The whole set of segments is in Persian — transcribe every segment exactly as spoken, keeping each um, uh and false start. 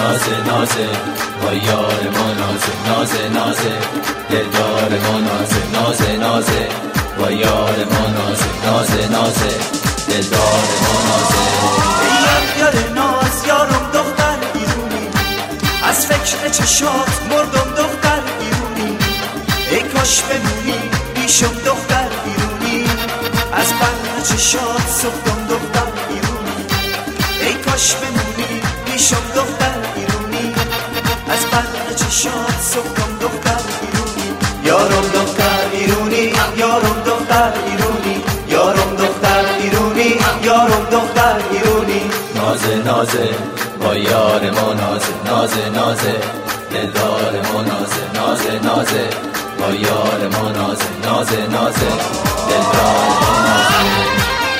نازه نازه با یار ما نازه نازه نازه دلدار ما نازه نازه نازه با یار ما نازه نازه نازه دلدار ما نازه ای یار ناز یارم دختر ایرونی از فکر چشات مردم دختر ایرونی ای کاش بمونی بیشم دختر ایرونی از بند چشات سختم دختر ایرونی ای کاش بمونی بیشم دختر ایرونی از بند چشات سختم دختر ایرونی یارم دختر ایرونی یارم دختر ایرونی یارم دختر ایرونی یارم دختر ایرونی نازه نازه با یار ما نازه نازه نازه دلدار ما نازه نازه نازه با یار ما نازه نازه نازه دلدار ما نازه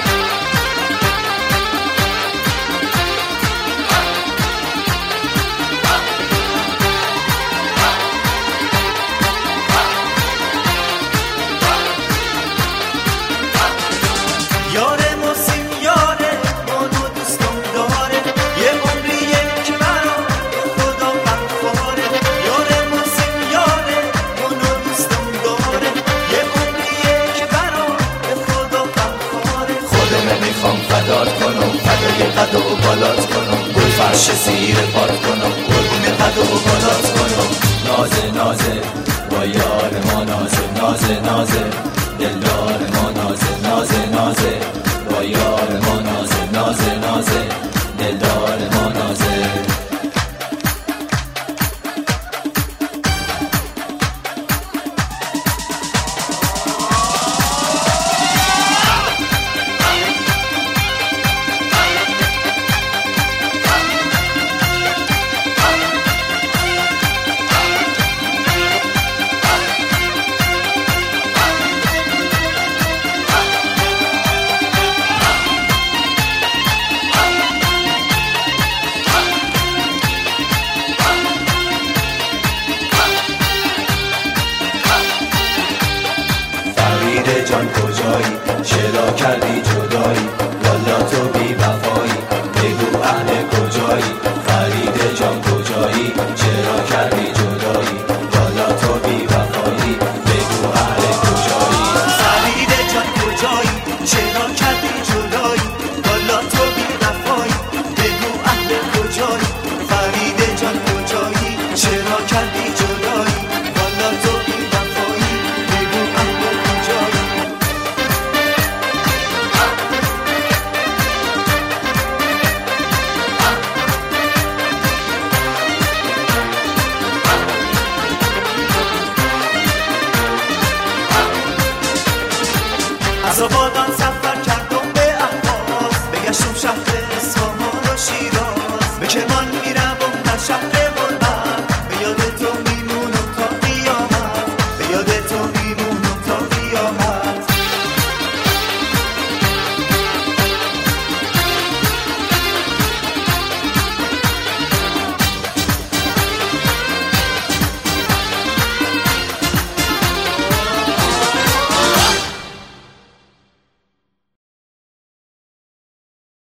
میخوام فدات کنم فدای قد و بالات کنم گل فرش زیر پات کنم قربون قد و بالات کنم نازه نازه با یار ما نازه نازه نازه دلدار ما نازه نازه نازه با یار ما نازه نازه